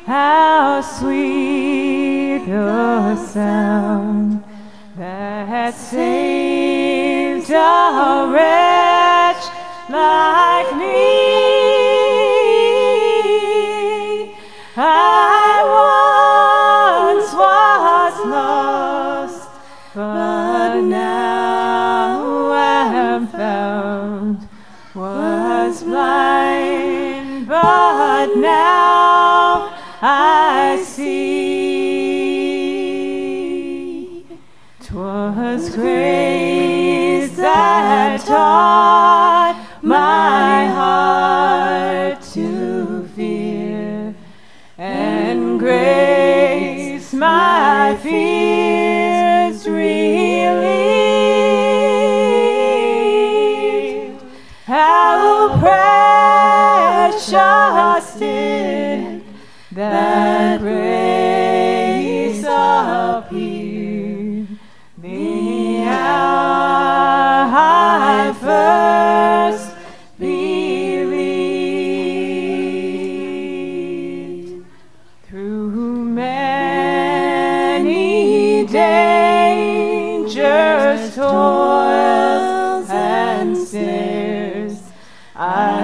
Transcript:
how sweet the sound that saved a wretch like me. I once was lost, but now am found. Was blind, but now I see. 'Twas grace that taught my heart to fear, and grace my fears relieved. How precious did that grace appear the hour I first believed. Through many dangers, toils, and snares, I